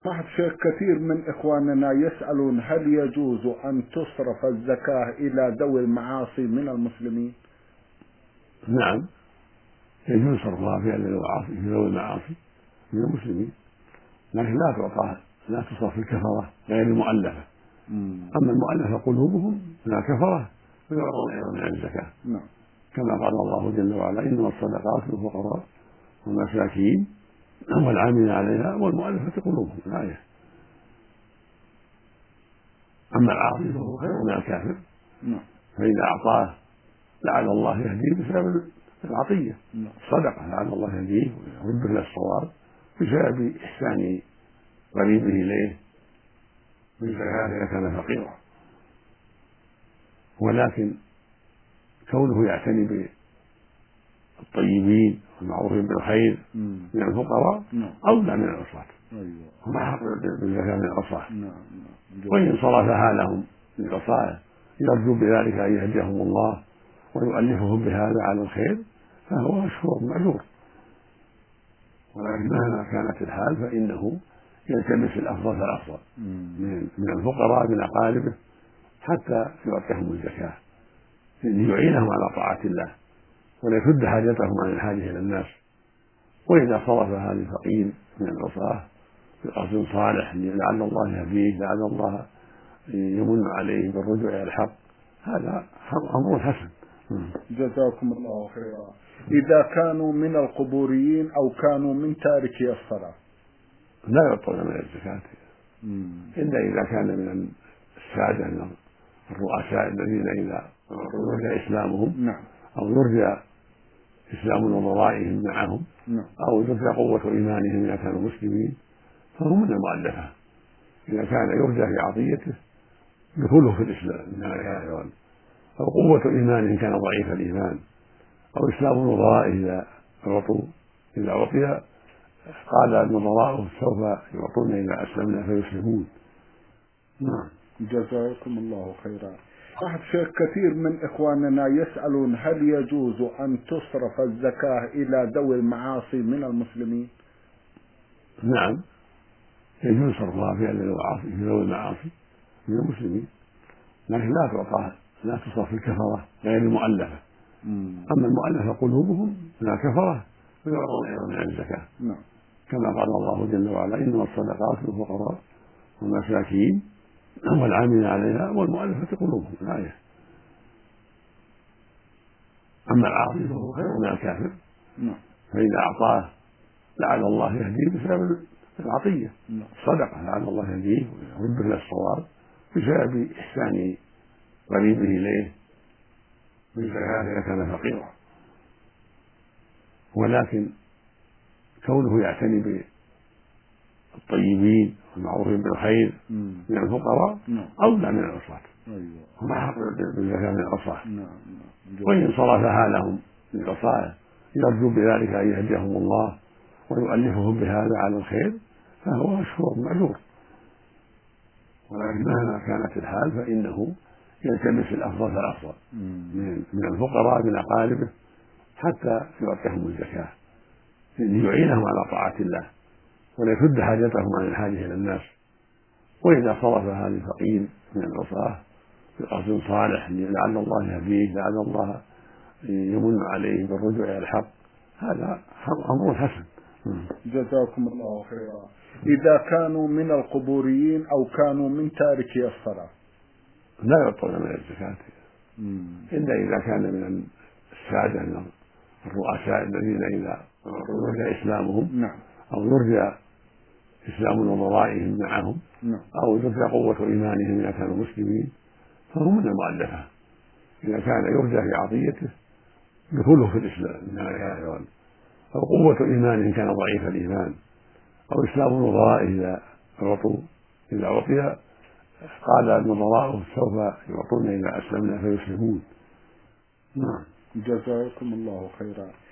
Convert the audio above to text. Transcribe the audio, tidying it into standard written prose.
صح شيخ، كثير من إخواننا يسألون هل يجوز أن تصرف الزكاة إلى ذوي المعاصي من المسلمين؟ نعم، يجوز صرفها في ذوي المعاصي من المسلمين، لكن لا تصرف في الكفرة غير المؤلفة. أما المؤلفة قلوبهم من الكفرة فيعرضون أيضا عن الزكاة. كما قال الله جل وعلا: إنما الصدقات للفقراء والمساكين والعاملين عليها والمؤلفة قلوبهم، الآية. أما العاصي فهو خير من الكافر، فإذا أعطاه لعل الله يهديه بسبب العطية، الصدقة لعل الله يهديه ويرده إلى الصواب بسبب إحسان قريبه إليه بالزكاة إذا كان فقيرا. ولكن كونه يعتني بالطيبين والمعروفين بالخير من الفقراء أولى من العصاة، هم أحق بالزكاة من العصاة. وإن صرفها لهم للعصاة يرجو بذلك أن يهديهم الله ويؤلفهم بهذا على الخير فهو مشكور معذور. ولكن مهما كانت الحال فإنه يلتمس الأفضل فالأفضل من الفقراء من أقاربه حتى يعطيهم الزكاة ليعينهم على طاعة الله وليسد حاجتهم عن الحاجة إلى الناس. وإذا صرفها للفقير من العصاة بقصد صالح لعل الله يهديه، لعل الله يمن عليه بالرجوع إلى الحق، هذا أمر حسن. جزاكم الله خيرا. إذا كانوا من القبوريين أو كانوا من تاركي الصلاة لا يعطون من الزكاة إلا إذا كان من السادة من الرؤساء الذين إذا رجع إسلامهم أو يرجى إسلام نظرائهم معهم أو يرجى قوة إيمانهم إذا كانوا مسلمين فهم من المؤلفة. إذا كان يرجى في عطيته دخوله في الإسلام أو قوة إيمانهم كان ضعيف الإيمان أو إسلام نظرائه إذا أعطي قال نظراءه سوف يعطون إذا أسلمنا فيسلمون. جزاكم الله خيرا. صاحب شيخ، كثير من إخواننا يسألون هل يجوز أن تصرف الزكاة إلى ذوي المعاصي من المسلمين؟ نعم، يجوز صرفها في ذوي المعاصي من المسلمين، لكن لا تصرف في الكفرة غير المؤلفة. أما المؤلفة قلوبهم من الكفرة فيعرضون أيضا عن الزكاة. كما قال الله جل وعلا: إنما الصدقات للفقراء والمساكين والعاملين عليها والمؤلفة قلوبهم، الآية. أما العاصي فهو خير من الكافر، فإذا أعطاه لعل الله يهديه بسبب العطية، الصدقة لعل الله يهديه ويرده إلى الصواب بسبب إحسان قريبه إليه بالزكاة إذا كان فقيرا. ولكن كونه يعتني بالطيبين والمعروفين بالخير من الفقراء أولى من العصاة، هم أحق بالزكاة من العصاة. وإن صرفها لهم للعصاة يرجو بذلك أن يهديهم الله ويؤلفهم بهذا على الخير فهو مشكور معذور. ولكن مهما كانت الحال فإنه يلتمس الأفضل فالأفضل من الفقراء من أقاربه حتى يعطيهم الزكاة ليعينهم على طاعة الله وليسد حاجتهم عن الحاجة إلى الناس. وإذا صرفها للفقير من العصاة بقصد صالح لعل الله يهديه، لعل الله يمن عليه بالرجوع إلى الحق، هذا أمر حسن. جزاكم الله خيرا. إذا كانوا من القبوريين أو كانوا من تاركي الصلاة لا يعطون من الزكاة إلا إذا كان من السادة من الرؤساء الذين إذا رجع إسلامهم أو يرجى إسلام نظرائهم معهم أو يرجى قوة إيمانهم إذا كانوا مسلمين فهم من المؤلفة. إذا كان يرجى في عطيته دخوله في الإسلام أو قوة إيمانهم كان ضعيف الإيمان أو إسلام نظرائه إذا أعطي قال نظراءه سوف يعطون إذا أسلمنا فيسلمون. جزاكم الله خيرا.